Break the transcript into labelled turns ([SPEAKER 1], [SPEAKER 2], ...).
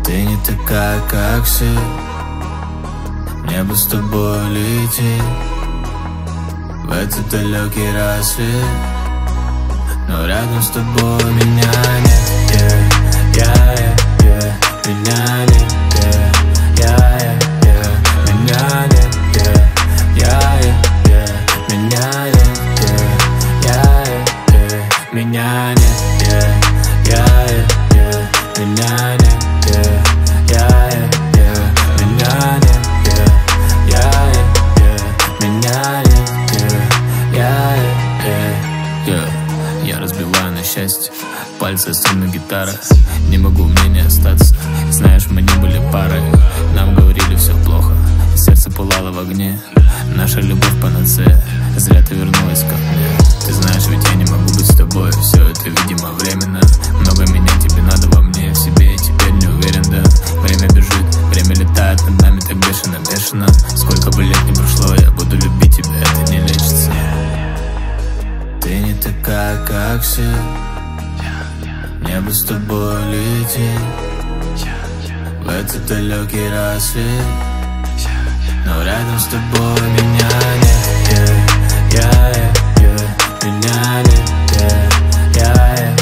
[SPEAKER 1] Ты не такая, как все. Мне бы с тобой лететь в этот далекий рассвет, но рядом с тобой меня нет, меня нет, меня нет, меня нет, меня нет, меня нет, я разбиваю на счастье пальцы струны гитары. Не могу в ней не остаться. Знаешь, мы не были парой. Нам говорили все плохо, сердце пылало в огне. Наша любовь панацея. Зря ты вернулась ко мне. Ты знаешь, ведь я не могу быть с тобой. Все это, видимо, временно. Много меня тебе надо во мне. В себе я теперь не уверен, да. Время бежит, время летает над нами так бешено, бешено. Сколько бы лет не прошло, я буду любить тебя, это не лечится. Ты не такая, как все. Мне бы с тобой лететь в этот далекий рассвет, но рядом с тобой меня нет, меня нет,